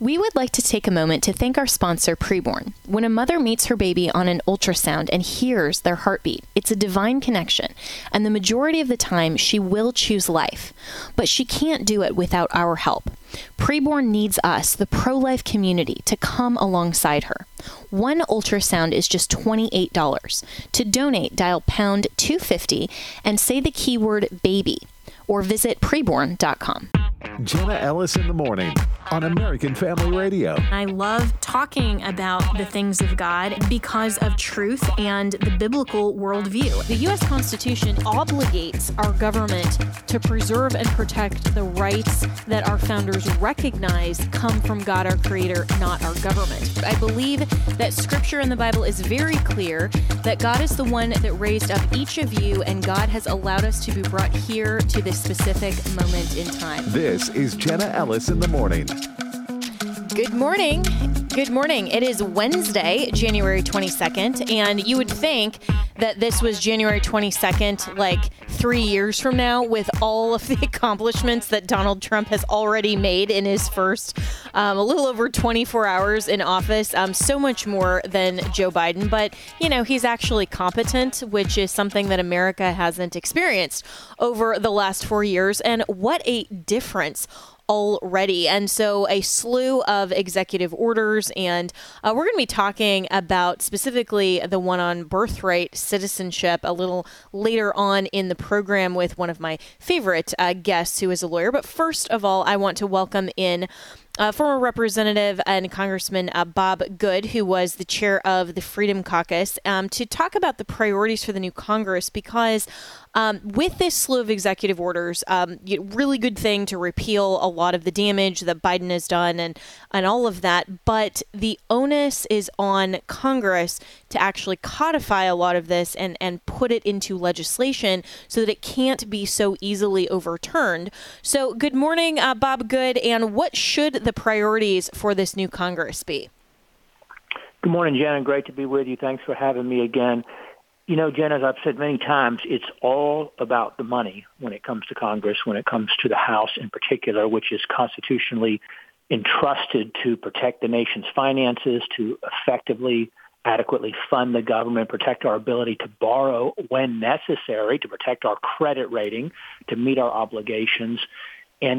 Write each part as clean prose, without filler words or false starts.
We would like to take a moment to thank our sponsor, Preborn. When a mother meets her baby on an ultrasound and hears their heartbeat, it's a divine connection, and the majority of the time she will choose life. But she can't do it without our help. Preborn needs us, the pro-life community, to come alongside her. One ultrasound is just $28. To donate, dial pound 250 and say the keyword baby, or visit preborn.com. Jenna Ellis in the morning on American Family Radio. I love talking about the things of God because of truth and the biblical worldview. The U.S. Constitution obligates our government to preserve and protect the rights that our founders recognized come from God, our Creator, not our government. I believe that Scripture in the Bible is very clear that God is the one that raised up each of you, and God has allowed us to be brought here to this specific moment in time. This is Jenna Ellis in the morning. Good morning. Good morning. It is Wednesday, January 22nd, and you would think that this was January 22nd, like 3 years from now, with all of the accomplishments that Donald Trump has already made in his first a little over 24 hours in office. So much more than Joe Biden. But, you know, he's actually competent, which is something that America hasn't experienced over the last 4 years. And what a difference already. And so a slew of executive orders, and we're going to be talking about specifically the one on birthright citizenship a little later on in the program with one of my favorite guests who is a lawyer. But first of all, I want to welcome in former Representative and Congressman Bob Good, who was the chair of the Freedom Caucus, to talk about the priorities for the new Congress, because with this slew of executive orders, really good thing to repeal a lot of the damage that Biden has done and all of that. But the onus is on Congress to actually codify a lot of this and put it into legislation so that it can't be so easily overturned. So good morning, Bob Good. And what should the priorities for this new Congress be? Good morning, Jen. Great to be with you. Thanks for having me again. You know, Jen, as I've said many times, it's all about the money when it comes to Congress, when it comes to the House in particular, which is constitutionally entrusted to protect the nation's finances, to effectively, adequately fund the government, protect our ability to borrow when necessary, to protect our credit rating, to meet our obligations. And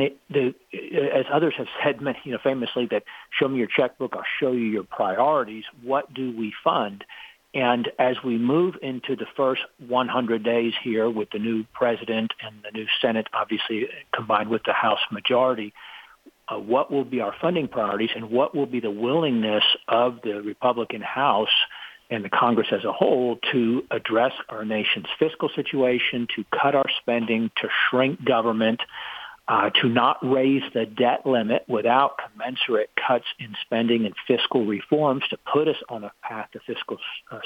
as others have said, famously, that show me your checkbook, I'll show you your priorities. What do we fund? And as we move into the first 100 days here with the new president and the new Senate, obviously combined with the House majority, what will be our funding priorities and what will be the willingness of the Republican House and the Congress as a whole to address our nation's fiscal situation, to cut our spending, to shrink government, to not raise the debt limit without commensurate cuts in spending and fiscal reforms to put us on a path to fiscal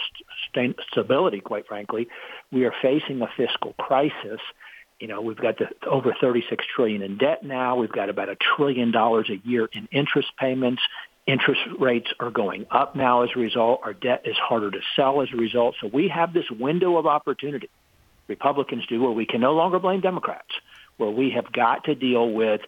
stability, quite frankly. We are facing a fiscal crisis. You know, we've got over $36 trillion in debt now. We've got about $1 trillion a year in interest payments. Interest rates are going up now as a result. Our debt is harder to sell as a result. So we have this window of opportunity, Republicans do, where we can no longer blame Democrats, where we have got to deal with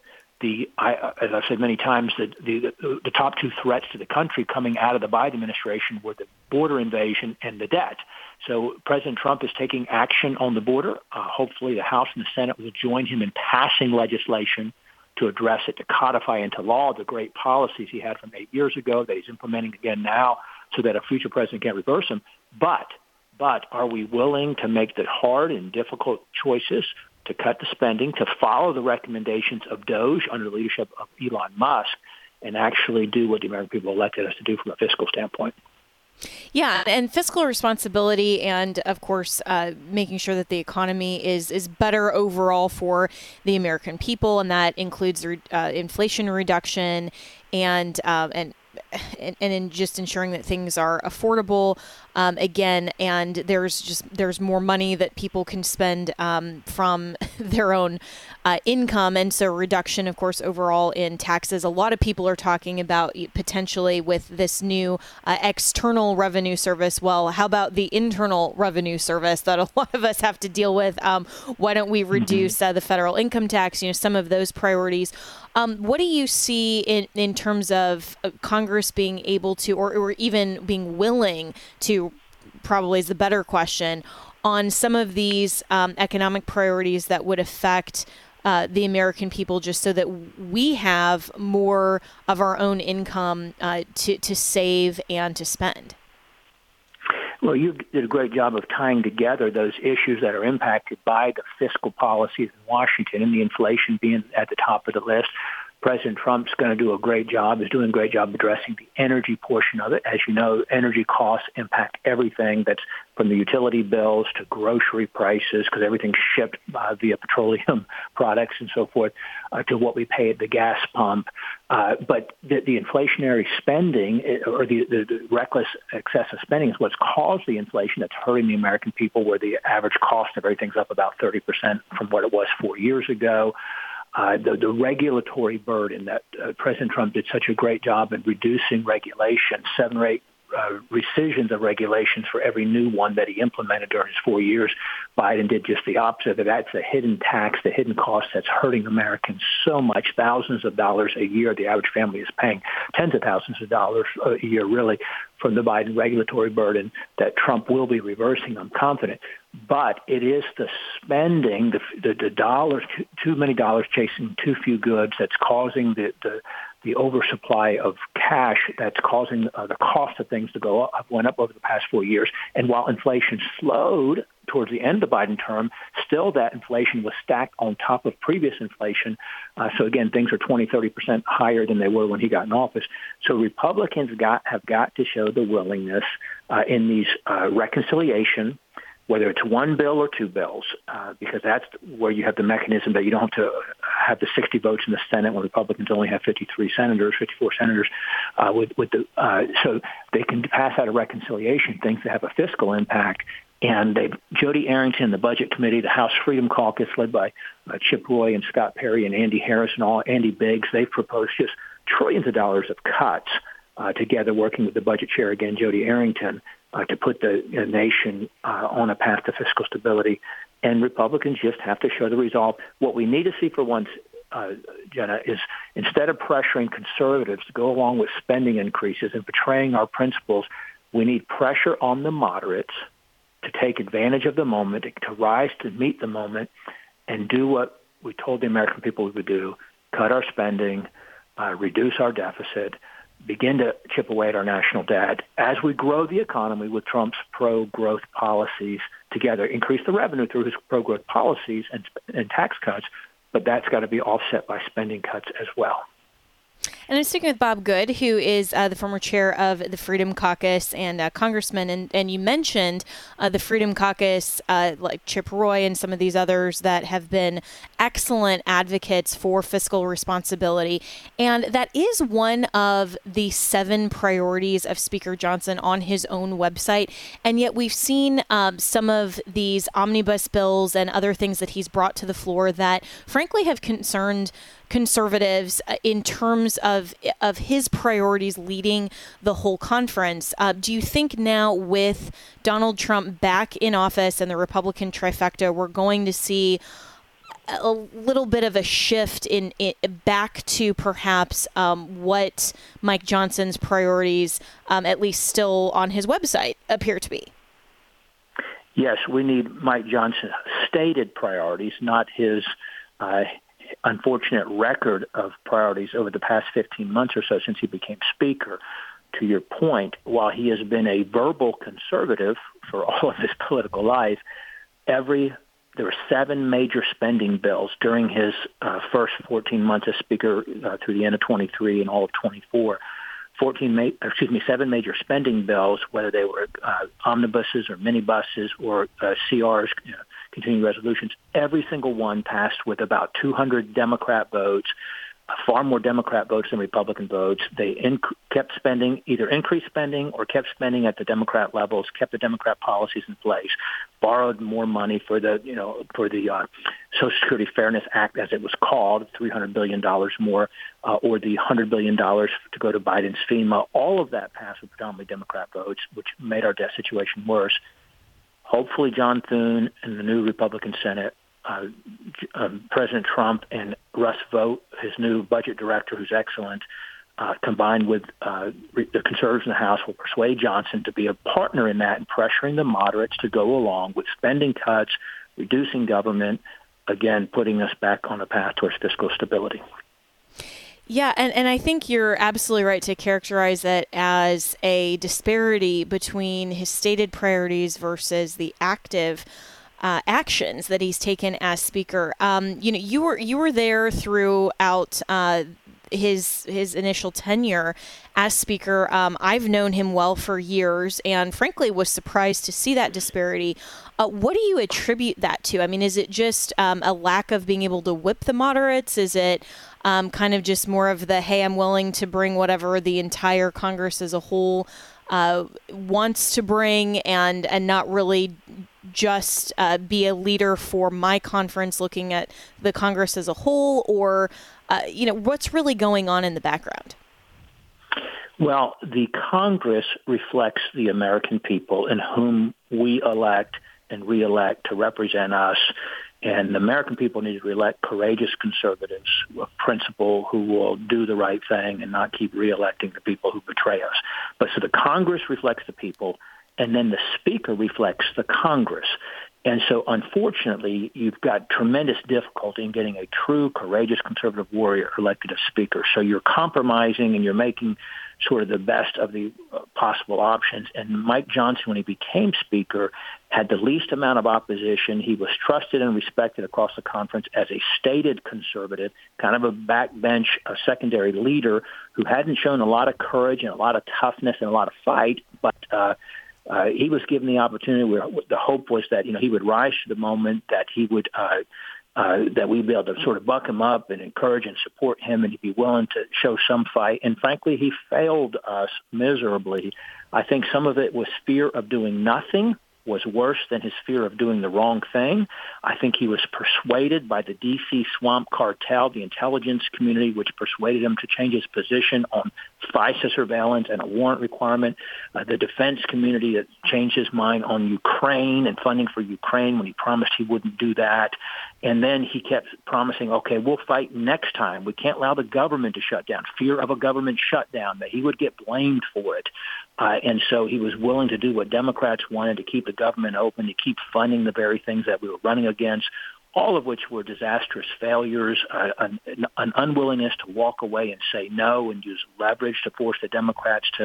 as I've said many times, the top two threats to the country coming out of the Biden administration were the border invasion and the debt. So President Trump is taking action on the border. Hopefully the House and the Senate will join him in passing legislation to address it, to codify into law the great policies he had from 8 years ago that he's implementing again now so that a future president can't reverse them. But are we willing to make the hard and difficult choices to cut the spending, to follow the recommendations of DOGE under the leadership of Elon Musk, and actually do what the American people elected us to do from a fiscal standpoint? Yeah, and fiscal responsibility and, of course, making sure that the economy is better overall for the American people, and that includes inflation reduction and and in just ensuring that things are affordable again, and there's more money that people can spend from their own income, and so reduction, of course, overall in taxes. A lot of people are talking about potentially with this new external revenue service. Well, how about the internal revenue service that a lot of us have to deal with? Why don't we reduce the federal income tax? Some of those priorities. What do you see in terms of Congress being able to, or even being willing to, probably is the better question, on some of these economic priorities that would affect the American people, just so that we have more of our own income to save and to spend? Well, you did a great job of tying together those issues that are impacted by the fiscal policies in Washington, and the inflation being at the top of the list. President Trump's going to do a great job, is doing a great job addressing the energy portion of it. As you know, energy costs impact everything, that's from the utility bills to grocery prices, because everything's shipped via petroleum products and so forth, to what we pay at the gas pump. But the inflationary spending, or the reckless excessive spending, is what's caused the inflation that's hurting the American people, where the average cost of everything's up about 30% from what it was 4 years ago. The regulatory burden that President Trump did such a great job in reducing regulation, 7 or 8 rescissions of regulations for every new one that he implemented during his 4 years. Biden did just the opposite. That's the hidden tax, the hidden cost that's hurting Americans so much, thousands of dollars a year. The average family is paying tens of thousands of dollars a year, really, from the Biden regulatory burden that Trump will be reversing, I'm confident. But it is the spending, the dollars, too many dollars chasing too few goods, that's causing the oversupply of cash, that's causing the cost of things to go up, went up over the past 4 years. And while inflation slowed towards the end of the Biden term, still that inflation was stacked on top of previous inflation. So again, things are 20, 30% higher than they were when he got in office. So Republicans have got to show the willingness in these reconciliation, whether it's one bill or two bills, because that's where you have the mechanism that you don't have to have the 60 votes in the Senate when Republicans only have 54 senators, so they can pass out a reconciliation, things that have a fiscal impact. And Jody Arrington, the Budget Committee, the House Freedom Caucus, led by Chip Roy and Scott Perry and Andy Harris and Andy Biggs, they've proposed just trillions of dollars of cuts together, working with the budget chair, again, Jody Arrington, to put the nation on a path to fiscal stability. And Republicans just have to show the resolve. What we need to see for once, Jenna, is instead of pressuring conservatives to go along with spending increases and betraying our principles, we need pressure on the moderates to take advantage of the moment, to rise to meet the moment, and do what we told the American people we would do: cut our spending, reduce our deficit, begin to chip away at our national debt as we grow the economy with Trump's pro-growth policies together, increase the revenue through his pro-growth policies and tax cuts, but that's got to be offset by spending cuts as well. And I'm speaking with Bob Good, who is the former chair of the Freedom Caucus and congressman. And you mentioned the Freedom Caucus, like Chip Roy and some of these others that have been excellent advocates for fiscal responsibility. And that is one of the 7 priorities of Speaker Johnson on his own website. And yet we've seen some of these omnibus bills and other things that he's brought to the floor that, frankly, have concerned conservatives in terms of his priorities leading the whole conference. Do you think now, with Donald Trump back in office and the Republican trifecta, we're going to see a little bit of a shift in back to perhaps what Mike Johnson's priorities, at least still on his website, appear to be? Yes, we need Mike Johnson's stated priorities, not his unfortunate record of priorities over the past 15 months or so since he became Speaker. To your point, while he has been a verbal conservative for all of his political life, there were 7 major spending bills during his first 14 months as Speaker through the end of 23 and all of 24. 7 major spending bills, whether they were omnibuses or minibuses or CRs, continuing resolutions. Every single one passed with about 200 Democrat votes, far more Democrat votes than Republican votes. They kept spending, either increased spending or kept spending at the Democrat levels, kept the Democrat policies in place, borrowed more money for the Social Security Fairness Act, as it was called, $300 billion more, or the $100 billion to go to Biden's FEMA. All of that passed with predominantly Democrat votes, which made our debt situation worse. Hopefully John Thune and the new Republican Senate, President Trump and Russ Vought, his new budget director, who's excellent, combined with the conservatives in the House, will persuade Johnson to be a partner in that and pressuring the moderates to go along with spending cuts, reducing government, again, putting us back on a path towards fiscal stability. Yeah, and I think you're absolutely right to characterize it as a disparity between his stated priorities versus the active actions that he's taken as Speaker. You were there throughout his initial tenure as Speaker. I've known him well for years, and frankly was surprised to see that disparity. What do you attribute that to? I mean, is it just a lack of being able to whip the moderates? Is it kind of just more of the, hey, I'm willing to bring whatever the entire Congress as a whole wants to bring, and not really just be a leader for my conference looking at the Congress as a whole? Or, what's really going on in the background? Well, the Congress reflects the American people in whom we elect and re-elect to represent us. And the American people need to elect courageous conservatives of principle who will do the right thing and not keep re-electing the people who betray us. But so the Congress reflects the people, and then the Speaker reflects the Congress. And so, unfortunately, you've got tremendous difficulty in getting a true, courageous conservative warrior elected as Speaker. So you're compromising and you're making sort of the best of the possible options. And Mike Johnson, when he became Speaker, had the least amount of opposition. He was trusted and respected across the conference as a stated conservative, kind of a backbench, a secondary leader who hadn't shown a lot of courage and a lot of toughness and a lot of fight, but he was given the opportunity where the hope was that, he would rise to the moment, that he would, that we'd be able to sort of buck him up and encourage and support him, and he'd be willing to show some fight. And frankly, he failed us miserably. I think some of it was fear of doing nothing was worse than his fear of doing the wrong thing. I think he was persuaded by the D.C. swamp cartel, the intelligence community, which persuaded him to change his position on FISA surveillance and a warrant requirement. The defense community that changed his mind on Ukraine and funding for Ukraine when he promised he wouldn't do that. And then he kept promising, okay, we'll fight next time. We can't allow the government to shut down. Fear of a government shutdown, that he would get blamed for it. And so he was willing to do what Democrats wanted, to keep the government open, to keep funding the very things that we were running against, all of which were disastrous failures, an unwillingness to walk away and say no and use leverage to force the Democrats to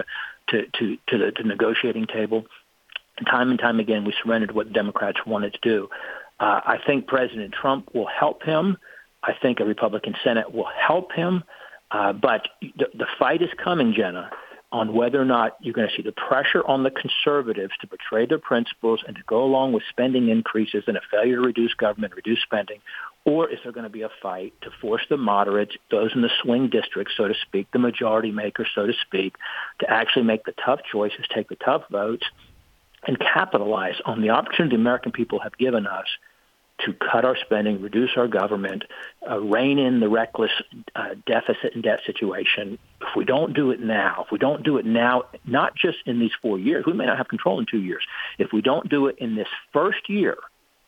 the negotiating table. And time again, we surrendered what the Democrats wanted to do. I think President Trump will help him. I think a Republican Senate will help him. But the fight is coming, Jenna, on whether or not you're going to see the pressure on the conservatives to betray their principles and to go along with spending increases and a failure to reduce government, reduce spending, or is there going to be a fight to force the moderates, those in the swing districts, so to speak, the majority makers, so to speak, to actually make the tough choices, take the tough votes, and capitalize on the opportunity the American people have given us to cut our spending, reduce our government, rein in the reckless deficit and debt situation. If we don't do it now, not just in these 4 years, we may not have control in 2 years. If we don't do it in this first year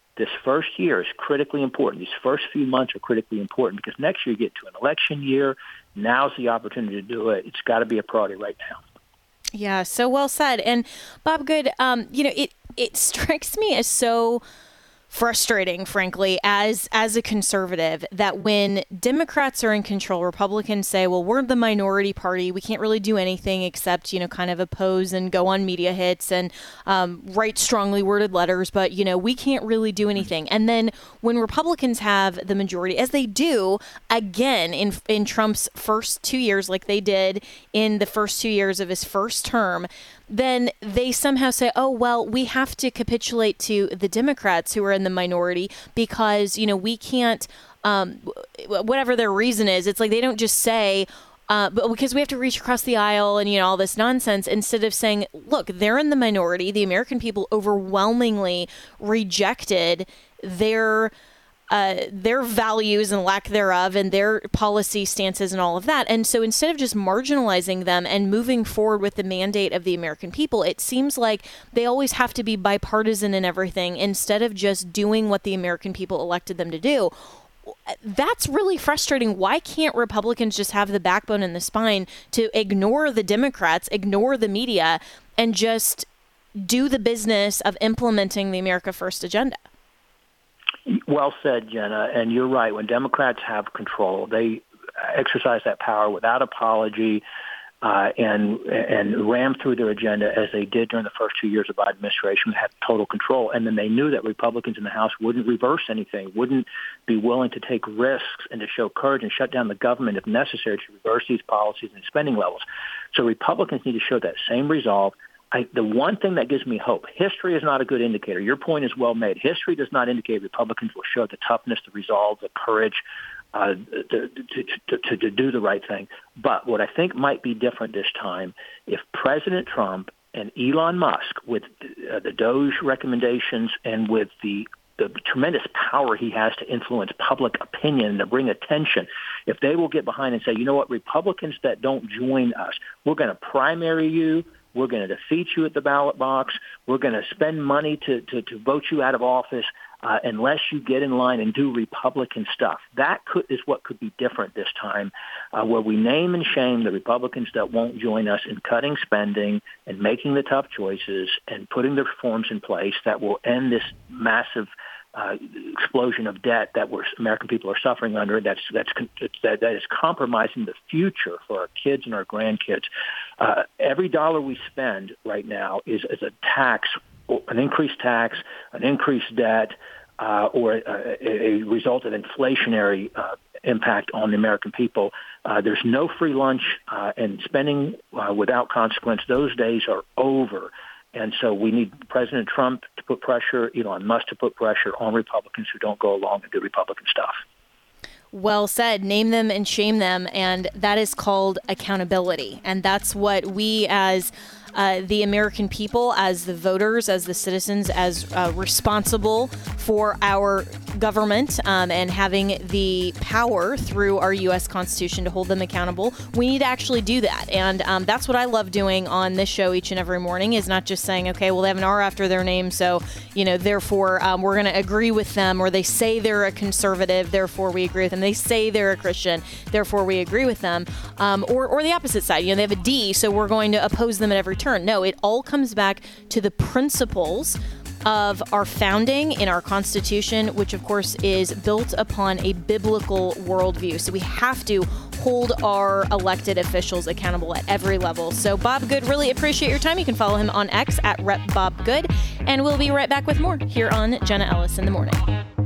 is critically important. These first few months are critically important because next year you get to an election year. Now's the opportunity to do it. It's got to be a priority right now. Yeah, so well said. And Bob Good, it strikes me as so frustrating, frankly, as a conservative, that when Democrats are in control, Republicans say, well, we're the minority party. We can't really do anything except, kind of oppose and go on media hits and write strongly worded letters. But, we can't really do anything. And then when Republicans have the majority, as they do, again, in Trump's first 2 years, like they did in the first 2 years of his first term, then they somehow say, oh, well, we have to capitulate to the Democrats who are in the minority because, we can't, whatever their reason is, it's like they don't just say, but because we have to reach across the aisle and, all this nonsense, instead of saying, look, they're in the minority. The American people overwhelmingly rejected their values and lack thereof and their policy stances and all of that. And so instead of just marginalizing them and moving forward with the mandate of the American people, it seems like they always have to be bipartisan in everything instead of just doing what the American people elected them to do. That's really frustrating. Why can't Republicans just have the backbone and the spine to ignore the Democrats, ignore the media, and just do the business of implementing the America First agenda? Well said, Jenna. And you're right. When Democrats have control, they exercise that power without apology and ram through their agenda as they did during the first 2 years of Biden administration. They had total control. And then they knew that Republicans in the House wouldn't reverse anything, wouldn't be willing to take risks and to show courage and shut down the government if necessary to reverse these policies and spending levels. So Republicans need to show that same resolve. The one thing that gives me hope, history is not a good indicator. Your point is well made. History does not indicate Republicans will show the toughness, the resolve, the courage to do the right thing. But what I think might be different this time, if President Trump and Elon Musk, with the Doge recommendations and with the tremendous power he has to influence public opinion and to bring attention, if they will get behind and say, you know what, Republicans that don't join us, we're going to primary you, we're going to defeat you at the ballot box, we're going to spend money to vote you out of office unless you get in line and do Republican stuff. That is what could be different this time, where we name and shame the Republicans that won't join us in cutting spending and making the tough choices and putting the reforms in place that will end this massive explosion of debt that American people are suffering under. That is compromising the future for our kids and our grandkids. Every dollar we spend right now is a tax, an increased tax, an increased debt, or a result of inflationary impact on the American people. There's no free lunch and spending without consequence. Those days are over. And so we need President Trump to put pressure, Elon Musk to put pressure on Republicans who don't go along and do Republican stuff. Well said. Name them and shame them. And that is called accountability. And that's what we as the American people, as the voters, as the citizens, as responsible for our government and having the power through our U.S. Constitution to hold them accountable, we need to actually do that. And that's what I love doing on this show each and every morning, is not just saying, okay, well, they have an R after their name, so, therefore we're going to agree with them, or they say they're a conservative, therefore we agree with them. They say they're a Christian, therefore we agree with them. Or the opposite side, they have a D, so we're going to oppose them at every turn. No, it all comes back to the principles of our founding in our Constitution, which of course is built upon a biblical worldview. So we have to hold our elected officials accountable at every level. So Bob Good, really appreciate your time. You can follow him on X at @RepBobGood, and we'll be right back with more here on Jenna Ellis in the Morning.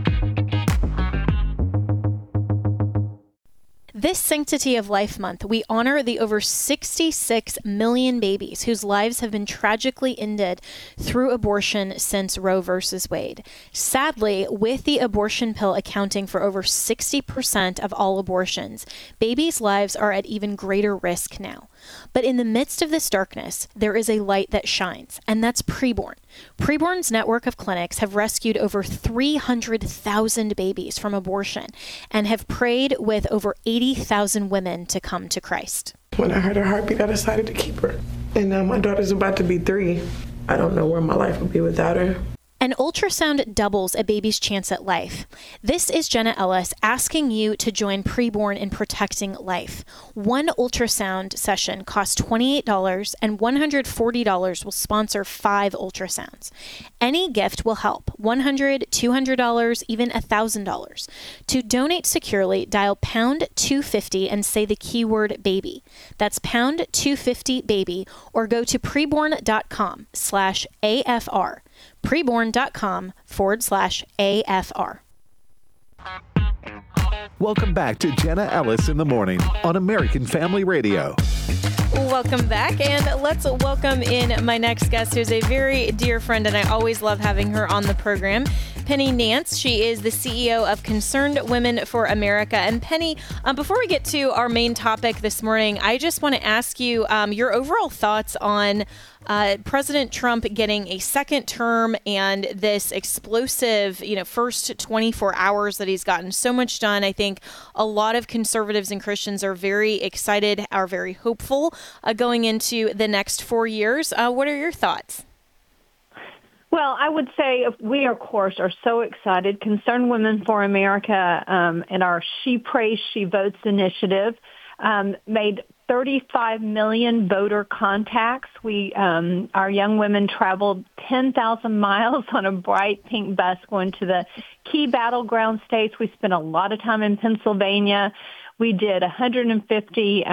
This Sanctity of Life Month, we honor the over 66 million babies whose lives have been tragically ended through abortion since Roe versus Wade. Sadly, with the abortion pill accounting for over 60% of all abortions, babies' lives are at even greater risk now. But in the midst of this darkness, there is a light that shines, and that's Preborn. Preborn's network of clinics have rescued over 300,000 babies from abortion and have prayed with over 80,000 women to come to Christ. When I heard her heartbeat, I decided to keep her. And now my daughter's about to be 3. I don't know where my life would be without her. An ultrasound doubles a baby's chance at life. This is Jenna Ellis asking you to join Preborn in protecting life. One ultrasound session costs $28, and $140 will sponsor 5 ultrasounds. Any gift will help, $100, $200, even $1,000. To donate securely, dial pound 250 and say the keyword baby. That's pound 250 baby, or go to preborn.com/AFR. Preborn.com/AFR. Welcome back to Jenna Ellis in the Morning on American Family Radio. welcome back. And let's welcome in my next guest, who's a very dear friend, and I always love having her on the program, Penny Nance. She is the CEO of Concerned Women for America. And Penny, before we get to our main topic this morning, I just want to ask you your overall thoughts on President Trump getting a second term and this explosive, first 24 hours that he's gotten so much done. I think a lot of conservatives and Christians are very excited, are very hopeful going into the next 4 years. What are your thoughts? Well, I would say we, of course, are so excited. Concerned Women for America and our She Prays, She Votes initiative made 35 million voter contacts. Our young women traveled 10,000 miles on a bright pink bus going to the key battleground states. We spent a lot of time in Pennsylvania. We did 150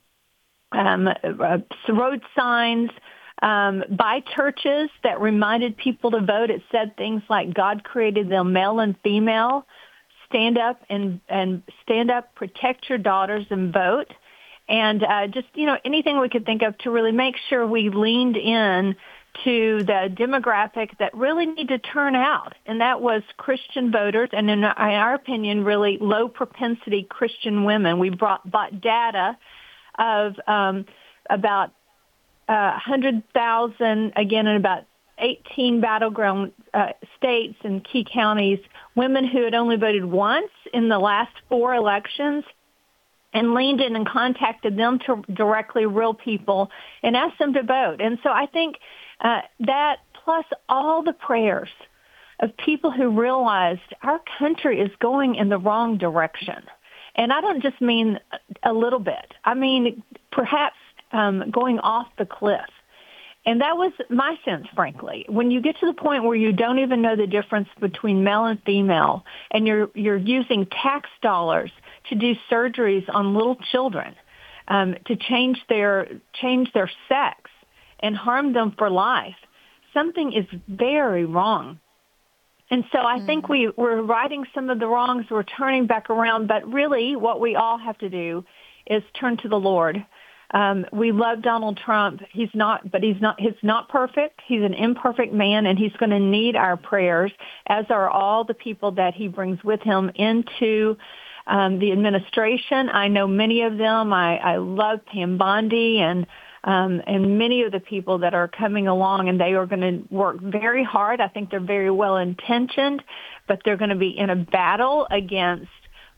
road signs by churches that reminded people to vote. It said things like God created them male and female. Stand up and stand up, protect your daughters and vote. And just, anything we could think of to really make sure we leaned in to the demographic that really need to turn out. And that was Christian voters, and in our opinion, really low propensity Christian women. We bought data of about 100,000, again, in about 18 battleground states and key counties, women who had only voted once in the last 4 elections, and leaned in and contacted them to directly real people and asked them to vote. And so I think that plus all the prayers of people who realized our country is going in the wrong direction. And I don't just mean a little bit. I mean, perhaps going off the cliff. And that was my sense, frankly. When you get to the point where you don't even know the difference between male and female, and you're using tax dollars to do surgeries on little children, to change their sex and harm them for life, something is very wrong. And so I think we're righting some of the wrongs, we're turning back around, but really what we all have to do is turn to the Lord. We love Donald Trump. He's not perfect. He's an imperfect man, and he's going to need our prayers, as are all the people that he brings with him into the administration. I know many of them. I love Pam Bondi and many of the people that are coming along, and they are going to work very hard. I think they're very well intentioned, but they're going to be in a battle against,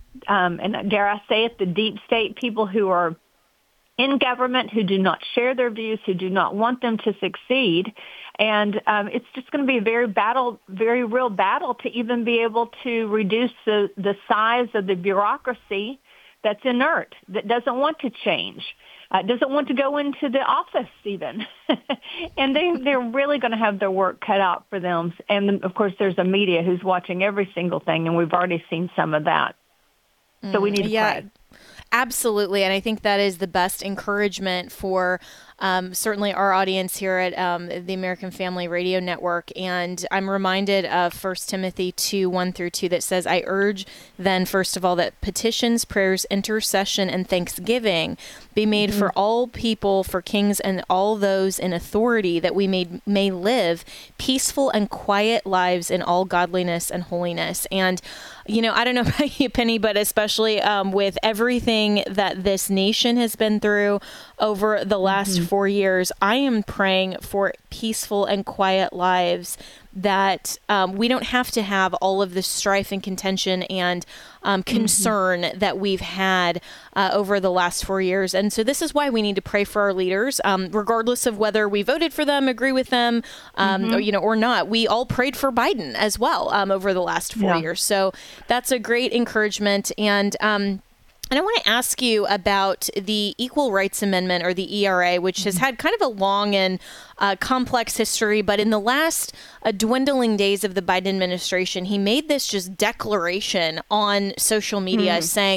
and dare I say it, the deep state people who are in government, who do not share their views, who do not want them to succeed. And it's just going to be a very real battle to even be able to reduce the size of the bureaucracy that's inert, that doesn't want to change, doesn't want to go into the office even. And they're really going to have their work cut out for them. And, of course, there's a media who's watching every single thing, and we've already seen some of that. So we need to pray. Absolutely. And I think that is the best encouragement for certainly our audience here at the American Family Radio Network. And I'm reminded of 1 Timothy 2:1-2 that says, I urge then, first of all, that petitions, prayers, intercession, and thanksgiving be made for all people, for kings and all those in authority, that we may live peaceful and quiet lives in all godliness and holiness. And I don't know about you, Penny, but especially with everything that this nation has been through over the last 4 years, I am praying for peaceful and quiet lives, that we don't have to have all of the strife and contention and concern that we've had over the last 4 years. And so this is why we need to pray for our leaders, regardless of whether we voted for them, agree with them, or not. We all prayed for Biden as well over the last 4 years. So that's a great encouragement. And I want to ask you about the Equal Rights Amendment, or the ERA, which has had kind of a long and complex history. But in the last dwindling days of the Biden administration, he made this just declaration on social media saying,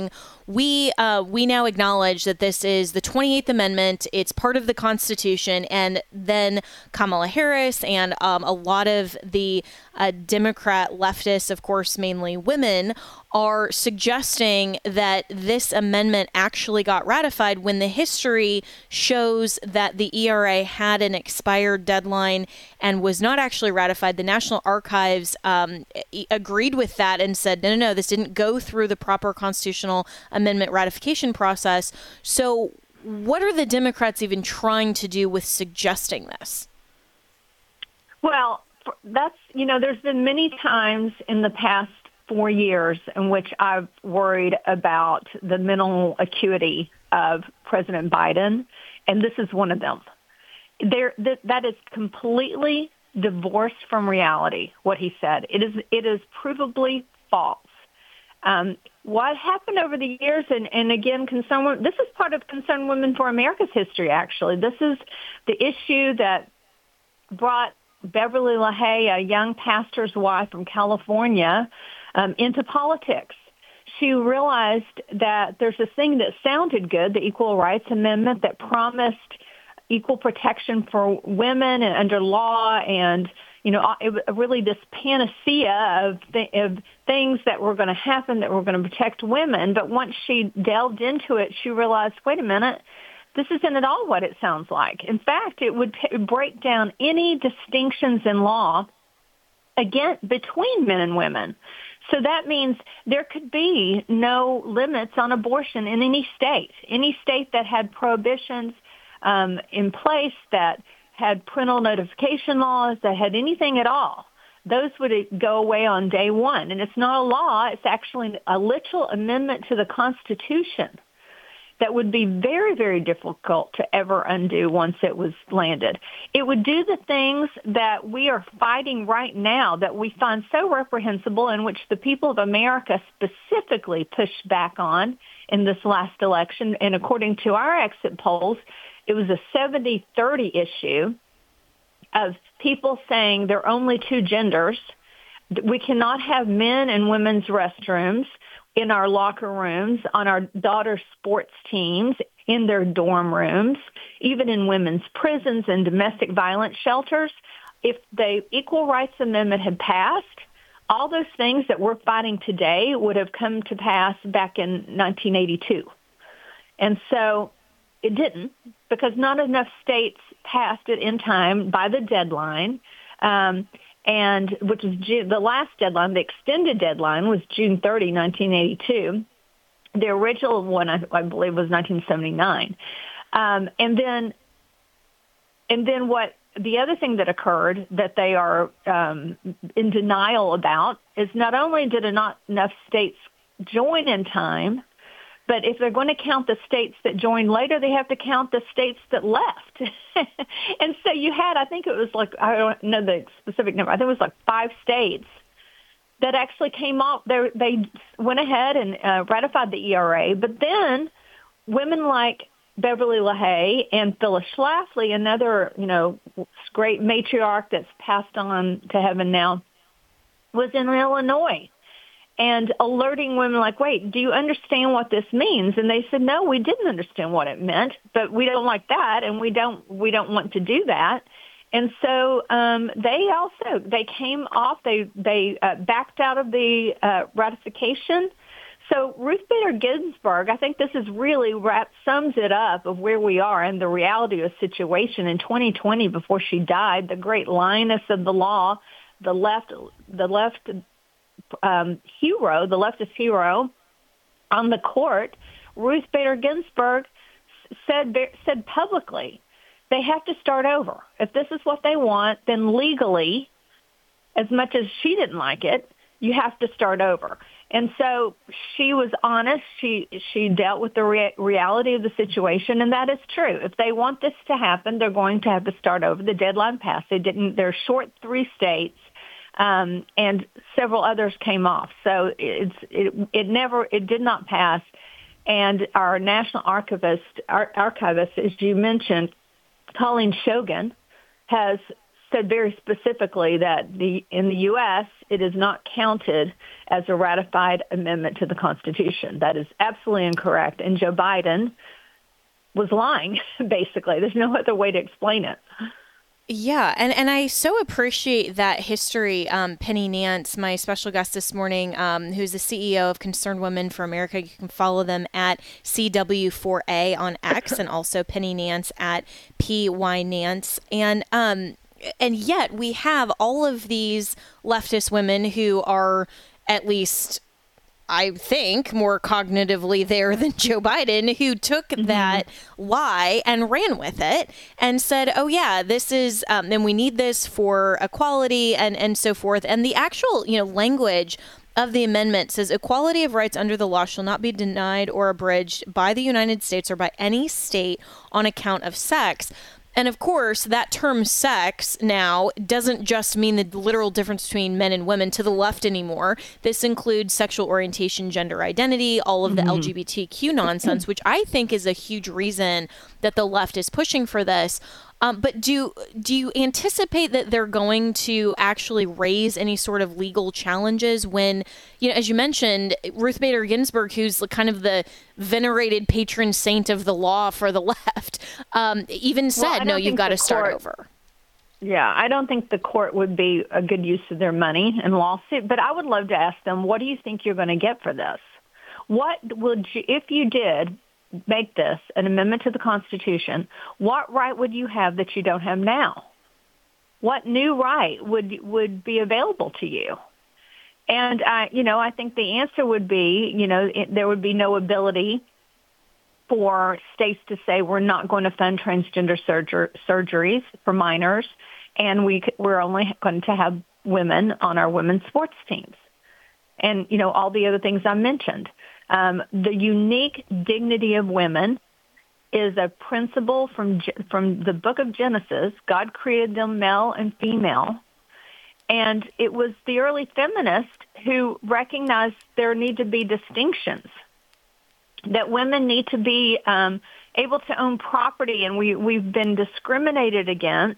we now acknowledge that this is the 28th Amendment. It's part of the Constitution. And then Kamala Harris and a lot of the Democrat leftists, of course, mainly women, are suggesting that this amendment actually got ratified when the history shows that the ERA had an expired deadline and was not actually ratified. The National Archives agreed with that and said, no, this didn't go through the proper constitutional amendment ratification process. So what are the Democrats even trying to do with suggesting this? Well, that's, there's been many times in the past 4 years in which I've worried about the mental acuity of President Biden, and this is one of them. That is completely divorced from reality, what he said. It is provably false. What happened over the years, and again, this is part of Concerned Women for America's history, actually. This is the issue that brought Beverly LaHaye, a young pastor's wife from California, into politics. She realized that there's this thing that sounded good, the Equal Rights Amendment, that promised equal protection for women and under law, and it was really this panacea of things that were going to happen that were going to protect women. But once she delved into it, she realized, wait a minute, this isn't at all what it sounds like. In fact, it would break down any distinctions in law again between men and women. So that means there could be no limits on abortion in any state that had prohibitions in place, that had parental notification laws, that had anything at all. Those would go away on day one. And it's not a law. It's actually a literal amendment to the Constitution that would be very, very difficult to ever undo once it was landed. It would do the things that we are fighting right now that we find so reprehensible, in which the people of America specifically pushed back on in this last election. And according to our exit polls, it was a 70-30 issue of people saying there are only two genders. We cannot have men and women's restrooms in our locker rooms, on our daughters' sports teams, in their dorm rooms, even in women's prisons and domestic violence shelters. If the Equal Rights Amendment had passed, all those things that we're fighting today would have come to pass back in 1982. And so it didn't, because not enough states passed it in time by the deadline. And which is the last deadline, the extended deadline was June 30, 1982. The original one, I believe, was 1979. And then what the other thing that occurred that they are in denial about is not only did not enough states join in time, but if they're going to count the states that joined later, they have to count the states that left. And so you had, I think it was like, I don't know the specific number, I think it was like 5 states that actually came off. They went ahead and ratified the ERA. But then women like Beverly LaHaye and Phyllis Schlafly, another, great matriarch that's passed on to heaven now, was in Illinois, and alerting women like, wait, do you understand what this means? And they said, no, we didn't understand what it meant, but we don't like that, and we don't want to do that. And so they came off, they backed out of the ratification. So Ruth Bader Ginsburg, I think this is really sums it up of where we are and the reality of the situation in 2020 before she died. The great lioness of the law, the leftist hero on the court, Ruth Bader Ginsburg said publicly, they have to start over. If this is what they want, then legally, as much as she didn't like it, you have to start over. And so she was honest. She dealt with the reality of the situation, and that is true. If they want this to happen, they're going to have to start over. The deadline passed. They didn't. They're short 3 states, and several others came off. So it did not pass. And our national archivist, as you mentioned, Colleen Shogan, has said very specifically that in the U.S., it is not counted as a ratified amendment to the Constitution. That is absolutely incorrect. And Joe Biden was lying, basically. There's no other way to explain it. Yeah, and I so appreciate that history. Penny Nance, my special guest this morning, who's the CEO of Concerned Women for America. You can follow them at CW4A on X, and also Penny Nance at PY Nance. And yet we have all of these leftist women who are, at least I think, more cognitively there than Joe Biden, who took that lie and ran with it and said, oh, yeah, this is and we need this for equality and so forth. And the actual, language of the amendment says equality of rights under the law shall not be denied or abridged by the United States or by any state on account of sex. And of course, that term sex now doesn't just mean the literal difference between men and women to the left anymore. This includes sexual orientation, gender identity, all of the LGBTQ nonsense, which I think is a huge reason that the left is pushing for this. But do you anticipate that they're going to actually raise any sort of legal challenges when, as you mentioned, Ruth Bader Ginsburg, who's kind of the venerated patron saint of the law for the left, even said, no, you've got to start over. Yeah, I don't think the court would be a good use of their money in lawsuit, but I would love to ask them, what do you think you're going to get for this? What would you, if you did make this an amendment to the Constitution, what right would you have that you don't have now? What new right would be available to you? And I think the answer would be, there would be no ability for states to say we're not going to fund transgender surgeries for minors, and we're only going to have women on our women's sports teams, and all the other things I mentioned. The unique dignity of women is a principle from the book of Genesis. God created them male and female. And it was the early feminists who recognized there need to be distinctions, that women need to be able to own property. And we've been discriminated against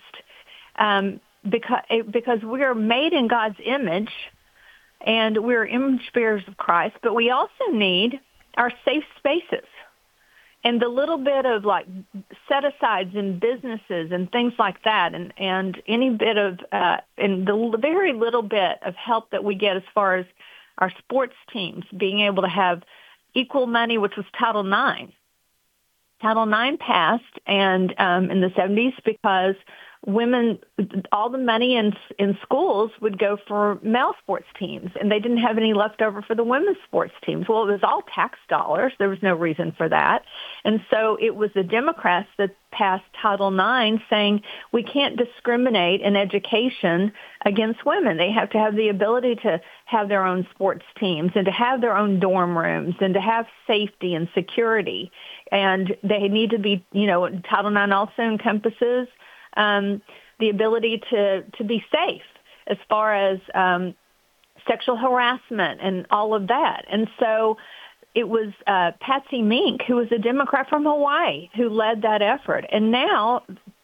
because we are made in God's image. And we're image bearers of Christ, but we also need our safe spaces and the little bit of set-asides in businesses and things like that, and any bit of and the very little bit of help that we get as far as our sports teams being able to have equal money, which was Title IX. Title IX passed and in the 70s because women, all the money in schools would go for male sports teams, and they didn't have any left over for the women's sports teams. Well, it was all tax dollars. There was no reason for that. And so it was the Democrats that passed Title IX saying we can't discriminate in education against women. They have to have the ability to have their own sports teams and to have their own dorm rooms and to have safety and security. And they need to be, Title IX also encompasses the ability to be safe as far as sexual harassment and all of that. And so it was Patsy Mink, who was a Democrat from Hawaii, who led that effort. And now,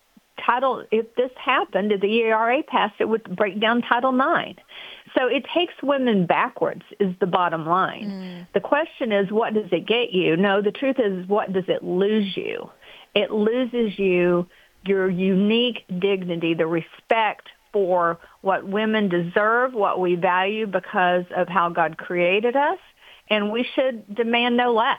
if this happened, if the ERA passed, it would break down Title IX. So it takes women backwards is the bottom line. The question is, what does it get you? No, the truth is, what does it lose you? It loses you your unique dignity, the respect for what women deserve, what we value because of how God created us, and we should demand no less.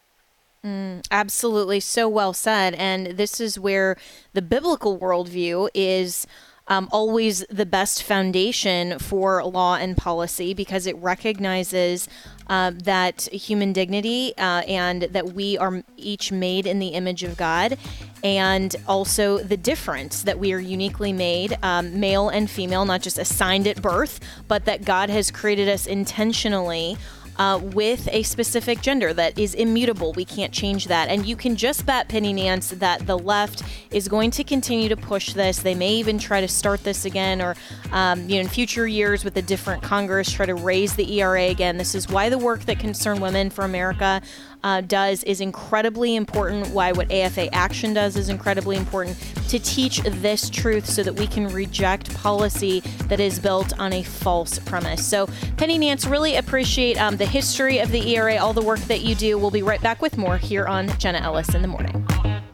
Absolutely. So well said. And this is where the biblical worldview is always the best foundation for law and policy, because it recognizes that human dignity and that we are each made in the image of God, and also the difference that we are uniquely made, male and female, not just assigned at birth, but that God has created us intentionally with a specific gender that is immutable. We can't change that. And you can just bet, Penny Nance, that the left is going to continue to push this. They may even try to start this again, or in future years with a different Congress, try to raise the ERA again. This is why the work that Concerned Women for America does is incredibly important, why what AFA Action does is incredibly important, to teach this truth so that we can reject policy that is built on a false premise. So, Penny Nance, really appreciate the history of the ERA, all the work that you do. We'll be right back with more here on Jenna Ellis in the Morning.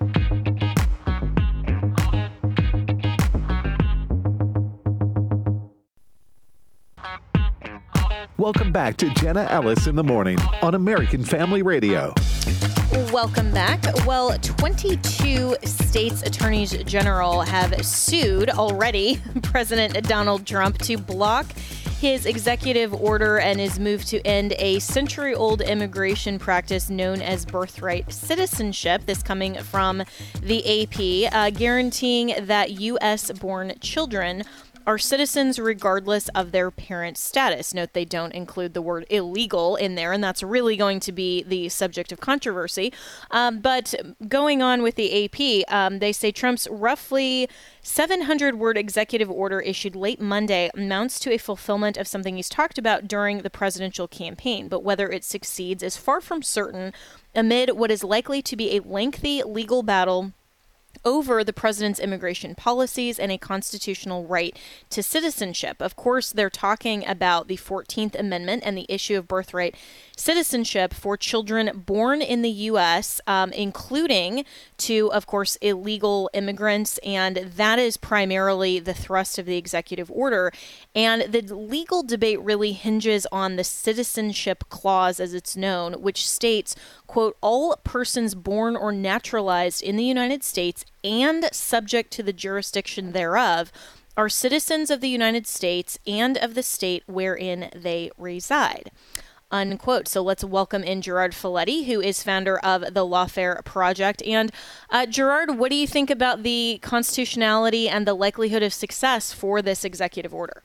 Welcome back to Jenna Ellis in the Morning on American Family Radio. Welcome back. Well, 22 states' attorneys general have sued already President Donald Trump to block his executive order and his move to end a century-old immigration practice known as birthright citizenship. This coming from the AP, guaranteeing that U.S.-born children are citizens regardless of their parents' status. Note they don't include the word illegal in there, and that's really going to be the subject of controversy. But going on with the AP, they say Trump's roughly 700-word executive order issued late Monday amounts to a fulfillment of something he's talked about during the presidential campaign. But whether it succeeds is far from certain amid what is likely to be a lengthy legal battle over the president's immigration policies and a constitutional right to citizenship. Of course, they're talking about the 14th Amendment and the issue of birthright citizenship for children born in the U.S., including to, of course, illegal immigrants. And that is primarily the thrust of the executive order. And the legal debate really hinges on the citizenship clause, as it's known, which states, quote, all persons born or naturalized in the United States and subject to the jurisdiction thereof are citizens of the United States and of the state wherein they reside, unquote. So let's welcome in Gerard Filitti, who is founder of the Lawfare Project. And Gerard, what do you think about the constitutionality and the likelihood of success for this executive order?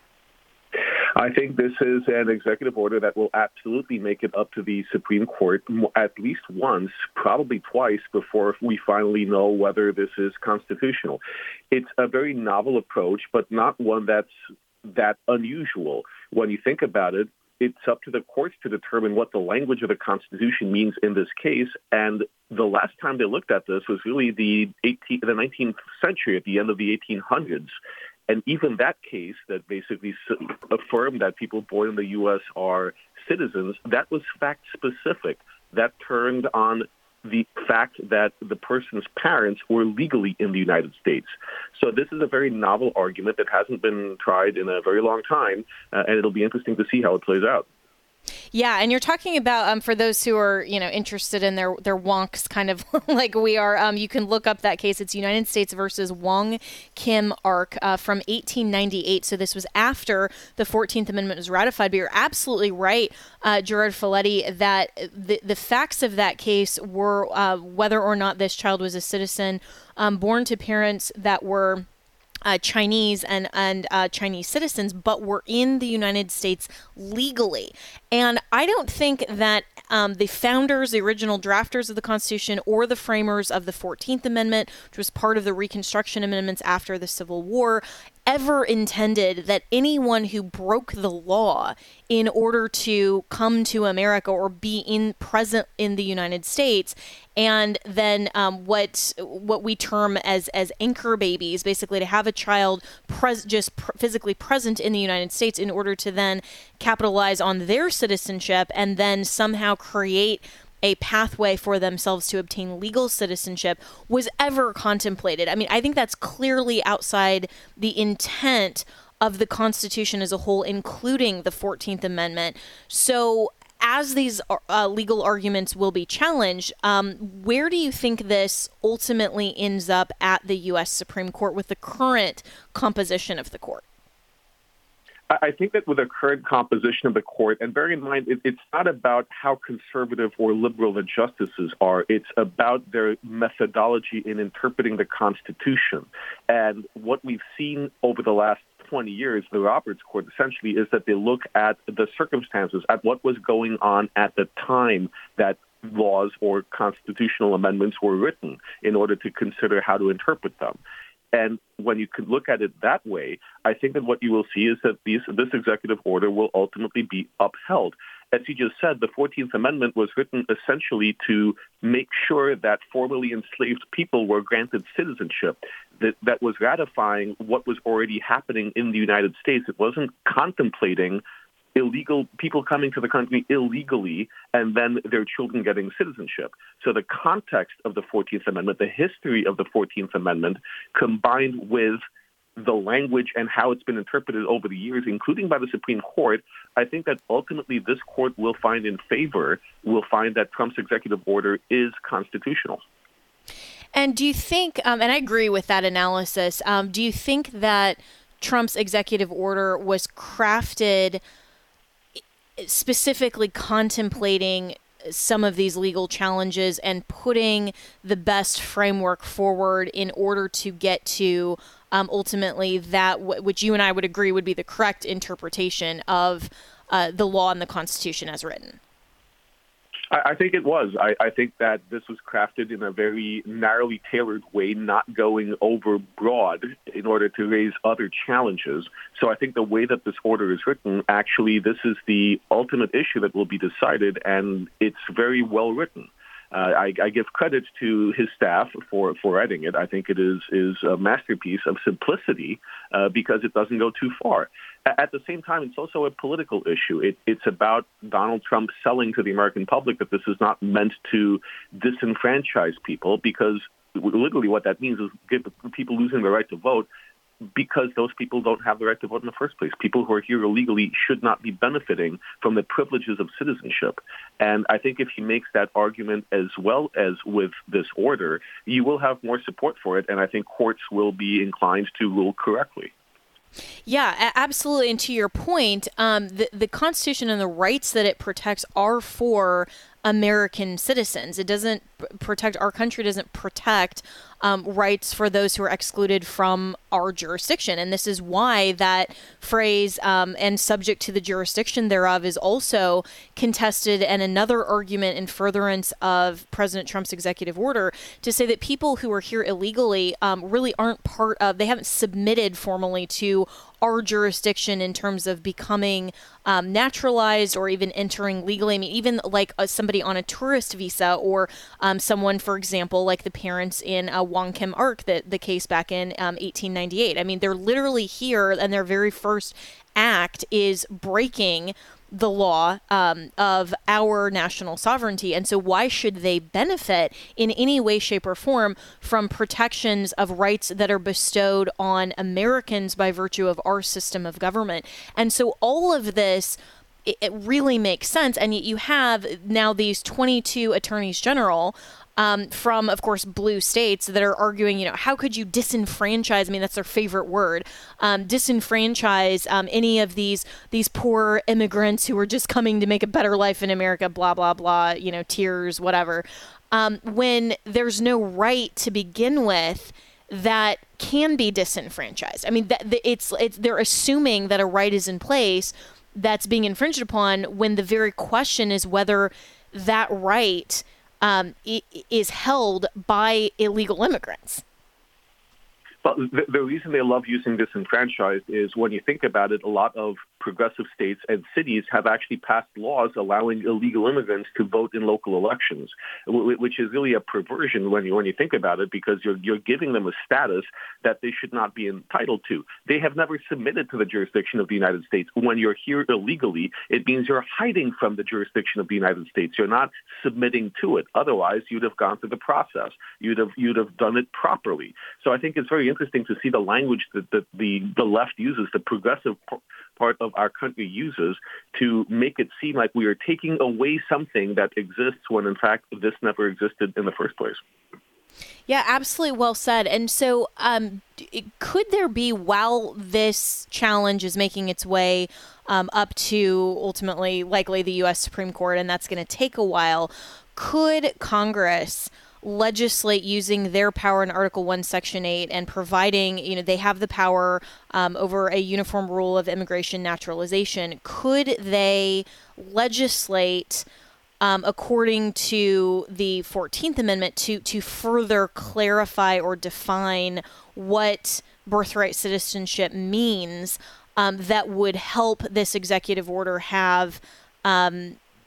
I think this is an executive order that will absolutely make it up to the Supreme Court at least once, probably twice, before we finally know whether this is constitutional. It's a very novel approach, but not one that's that unusual. When you think about it, it's up to the courts to determine what the language of the Constitution means in this case. And the last time they looked at this was really the 19th century, at the end of the 1800s. And even that case that basically affirmed that people born in the U.S. are citizens, that was fact-specific. That turned on the fact that the person's parents were legally in the United States. So this is a very novel argument that hasn't been tried in a very long time, and it'll be interesting to see how it plays out. Yeah, and you're talking about, for those who are, interested in their wonks, kind of like we are, you can look up that case. It's United States versus Wong Kim Ark from 1898. So this was after the 14th Amendment was ratified. But you're absolutely right, Gerard Filitti, that the facts of that case were whether or not this child was a citizen born to parents that were Chinese and Chinese citizens, but were in the United States legally. And I don't think that the founders, the original drafters of the Constitution, or the framers of the 14th Amendment, which was part of the Reconstruction Amendments after the Civil War, ever intended that anyone who broke the law in order to come to America or be present in the United States, and then what we term as anchor babies, basically to have a child physically present in the United States in order to then capitalize on their citizenship and then somehow create a pathway for themselves to obtain legal citizenship, was ever contemplated. I mean, I think that's clearly outside the intent of the Constitution as a whole, including the 14th Amendment. So as these legal arguments will be challenged, where do you think this ultimately ends up at the U.S. Supreme Court with the current composition of the court? I think that with the current composition of the court, and bear in mind, it's not about how conservative or liberal the justices are. It's about their methodology in interpreting the Constitution. And what we've seen over the last 20 years, the Roberts Court essentially is that they look at the circumstances, at what was going on at the time that laws or constitutional amendments were written in order to consider how to interpret them. And when you could look at it that way, I think that what you will see is that this executive order will ultimately be upheld. as you just said, the 14th Amendment was written essentially to make sure that formerly enslaved people were granted citizenship, that was ratifying what was already happening in the United States. It wasn't contemplating illegal people coming to the country illegally and then their children getting citizenship. So the context of the 14th Amendment, the history of the 14th Amendment, combined with the language and how it's been interpreted over the years, including by the Supreme Court, I think that ultimately this court will find that Trump's executive order is constitutional. And do you think, and I agree with that analysis, do you think that Trump's executive order was crafted specifically contemplating some of these legal challenges and putting the best framework forward in order to get to ultimately that which you and I would agree would be the correct interpretation of the law and the Constitution as written? I think it was. I think that this was crafted in a very narrowly tailored way, not going over broad in order to raise other challenges. So I think the way that this order is written, actually, this is the ultimate issue that will be decided, and it's very well written. I give credit to his staff for writing it. I think it is a masterpiece of simplicity because it doesn't go too far. At the same time, it's also a political issue. It's about Donald Trump selling to the American public that this is not meant to disenfranchise people, because literally what that means is give people losing the right to vote because those people don't have the right to vote in the first place. People who are here illegally should not be benefiting from the privileges of citizenship. And I think if he makes that argument as well as with this order, you will have more support for it, and I think courts will be inclined to rule correctly. Yeah, absolutely. And to your point, the Constitution and the rights that it protects are for American citizens. It doesn't protect, our country doesn't protect rights for those who are excluded from our jurisdiction. And this is why that phrase, and subject to the jurisdiction thereof, is also contested, and another argument in furtherance of President Trump's executive order to say that people who are here illegally really aren't part of, they haven't submitted formally to our jurisdiction in terms of becoming naturalized or even entering legally. I mean, even like somebody on a tourist visa, or someone, for example, like the parents in Wong Kim Ark, the case back in 1898. I mean, they're literally here, and their very first act is breaking the law of our national sovereignty. And so why should they benefit in any way, shape, or form from protections of rights that are bestowed on Americans by virtue of our system of government? And so all of this, it really makes sense. And yet you have now these 22 attorneys general from, of course, blue states that are arguing, you know, how could you disenfranchise? I mean, that's their favorite word. Disenfranchise any of these poor immigrants who are just coming to make a better life in America, blah, blah, blah, you know, tears, whatever. When there's no right to begin with that can be disenfranchised. I mean, it's they're assuming that a right is in place that's being infringed upon, when the very question is whether that right is held by illegal immigrants. Well, the reason they love using disenfranchised is, when you think about it, a lot of progressive states and cities have actually passed laws allowing illegal immigrants to vote in local elections, which is really a perversion when you think about it, because you're giving them a status that they should not be entitled to. They have never submitted to the jurisdiction of the United States. When you're here illegally, it means you're hiding from the jurisdiction of the United States. You're not submitting to it. Otherwise, you'd have gone through the process. You'd have done it properly. So I think it's very interesting to see the language that the left uses, the progressive part of our country uses, to make it seem like we are taking away something that exists when, in fact, this never existed in the first place. Yeah, absolutely well said. And so could there be, while this challenge is making its way up to ultimately likely the U.S. Supreme Court, and that's going to take a while, could Congress legislate using their power in Article 1, Section 8, and providing, you know, they have the power over a uniform rule of immigration naturalization? Could they legislate according to the 14th Amendment to further clarify or define what birthright citizenship means, that would help this executive order have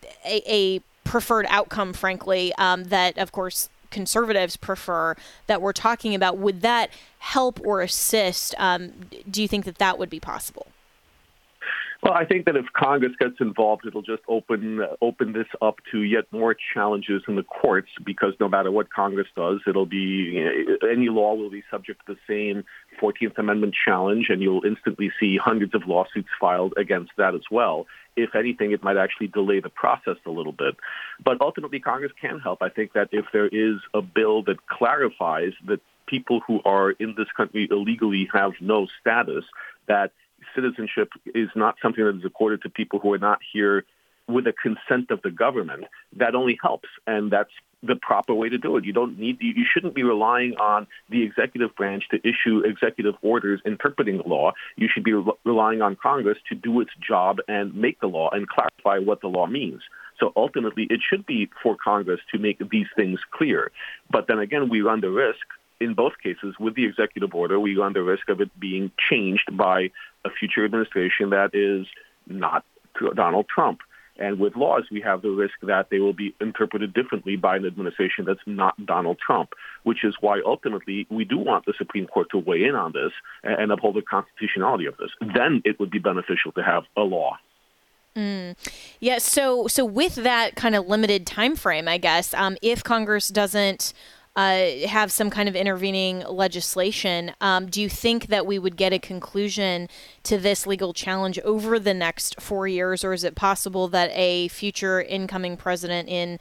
a preferred outcome, frankly, that, of course, conservatives prefer that we're talking about. Would that help or assist? Do you think that would be possible? Well, I think that if Congress gets involved, it'll just open this up to yet more challenges in the courts, because no matter what Congress does, it'll be any law will be subject to the same 14th Amendment challenge, and you'll instantly see hundreds of lawsuits filed against that as well. If anything, it might actually delay the process a little bit. But ultimately, Congress can help. I think that if there is a bill that clarifies that people who are in this country illegally have no status, that citizenship is not something that is accorded to people who are not here with the consent of the government, that only helps. And that's the proper way to do it. You shouldn't be relying on the executive branch to issue executive orders interpreting the law. You should be relying on Congress to do its job and make the law and clarify what the law means. So ultimately, it should be for Congress to make these things clear. But then again, we run the risk in both cases with the executive order, we run the risk of it being changed by a future administration that is not Donald Trump. And with laws, we have the risk that they will be interpreted differently by an administration that's not Donald Trump, which is why ultimately we do want the Supreme Court to weigh in on this and uphold the constitutionality of this. Then it would be beneficial to have a law. Yeah. So with that kind of limited time frame, I guess, if Congress doesn't have some kind of intervening legislation, do you think that we would get a conclusion to this legal challenge over the next 4 years, or is it possible that a future incoming president in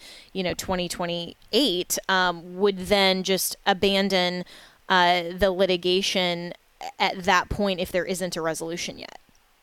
2028 would then just abandon the litigation at that point if there isn't a resolution yet?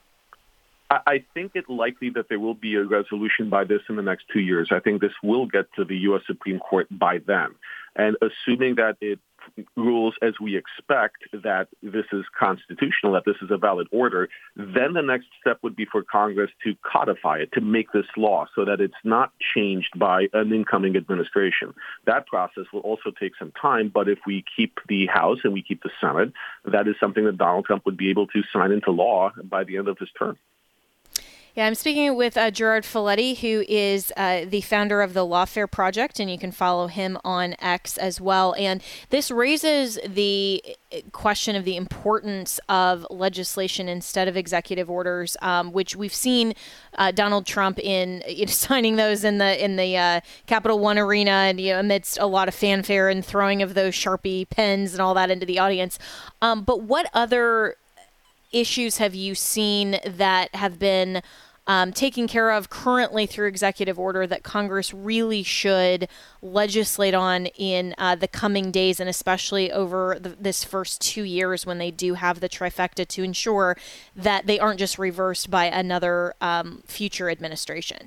I think it's likely that there will be a resolution by this in the next 2 years. I think this will get to the U.S. Supreme Court by then. And assuming that it rules as we expect, that this is constitutional, that this is a valid order, then the next step would be for Congress to codify it, to make this law so that it's not changed by an incoming administration. That process will also take some time, but if we keep the House and we keep the Senate, that is something that Donald Trump would be able to sign into law by the end of his term. Yeah, I'm speaking with Gerard Filitti, who is the founder of the Lawfare Project, and you can follow him on X as well. And this raises the question of the importance of legislation instead of executive orders, which we've seen Donald Trump in signing those in the Capital One arena, and amidst a lot of fanfare and throwing of those Sharpie pens and all that into the audience. But what other issues have you seen that have been taken care of currently through executive order that Congress really should legislate on in the coming days, and especially over this first 2 years when they do have the trifecta, to ensure that they aren't just reversed by another future administration?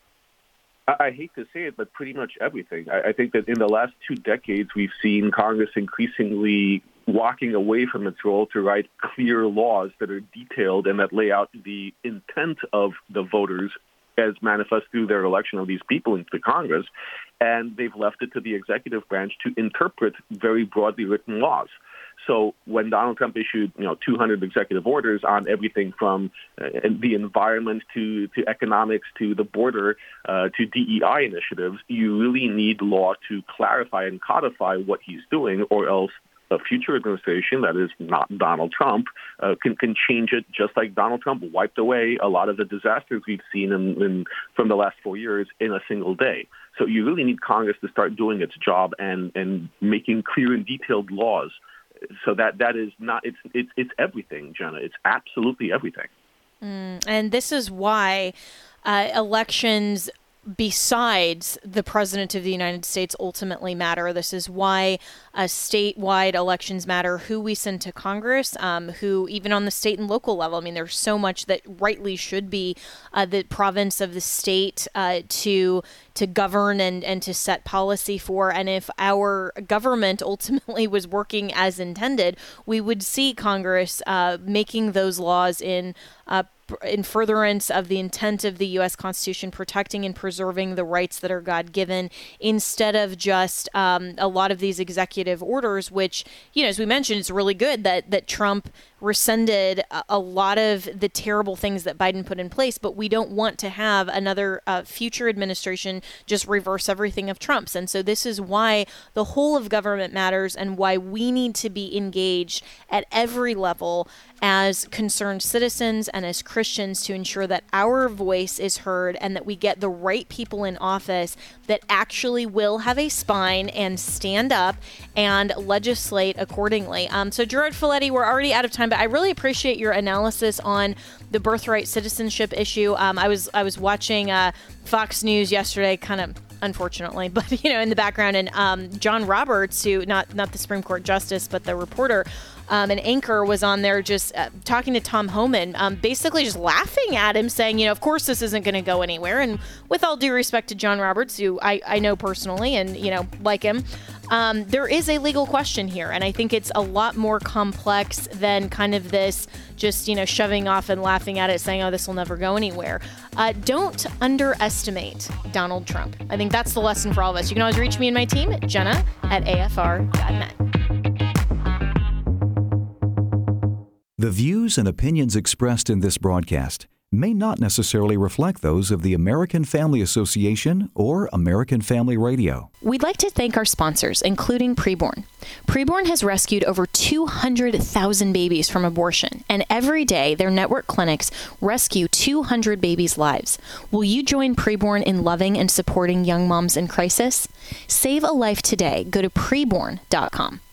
I hate to say it, but pretty much everything. I think that in the last 2 decades, we've seen Congress increasingly walking away from its role to write clear laws that are detailed and that lay out the intent of the voters as manifest through their election of these people into Congress. And they've left it to the executive branch to interpret very broadly written laws. So when Donald Trump issued, 200 executive orders on everything from the environment to economics to the border to DEI initiatives, you really need law to clarify and codify what he's doing, or else a future administration that is not Donald Trump can change it, just like Donald Trump wiped away a lot of the disasters we've seen from the last 4 years in a single day. So you really need Congress to start doing its job and making clear and detailed laws. So that is not, it's everything, Jenna. It's absolutely everything. And this is why elections besides the president of the United States ultimately matter. This is why statewide elections matter, who we send to Congress, who even on the state and local level. I mean, there's so much that rightly should be the province of the state to govern and to set policy for. And if our government ultimately was working as intended, we would see Congress making those laws in in furtherance of the intent of the U.S. Constitution, protecting and preserving the rights that are God-given, instead of just a lot of these executive orders, which, as we mentioned, it's really good that Trump rescinded a lot of the terrible things that Biden put in place, but we don't want to have another future administration just reverse everything of Trump's. And so this is why the whole of government matters, and why we need to be engaged at every level as concerned citizens and as Christians to ensure that our voice is heard and that we get the right people in office that actually will have a spine and stand up and legislate accordingly. So Gerard Filitti, we're already out of time, but I really appreciate your analysis on the birthright citizenship issue. I was watching Fox News yesterday, kind of unfortunately, but in the background, and John Roberts, who not the Supreme Court justice, but the reporter, an anchor, was on there just talking to Tom Homan, basically just laughing at him, saying, of course this isn't going to go anywhere. And with all due respect to John Roberts, who I know personally and, like him, there is a legal question here. And I think it's a lot more complex than kind of this just, shoving off and laughing at it, saying, oh, this will never go anywhere. Don't underestimate Donald Trump. I think that's the lesson for all of us. You can always reach me and my team at jenna@afr.net. The views and opinions expressed in this broadcast may not necessarily reflect those of the American Family Association or American Family Radio. We'd like to thank our sponsors, including Preborn. Preborn has rescued over 200,000 babies from abortion, and every day their network clinics rescue 200 babies' lives. Will you join Preborn in loving and supporting young moms in crisis? Save a life today. Go to preborn.com.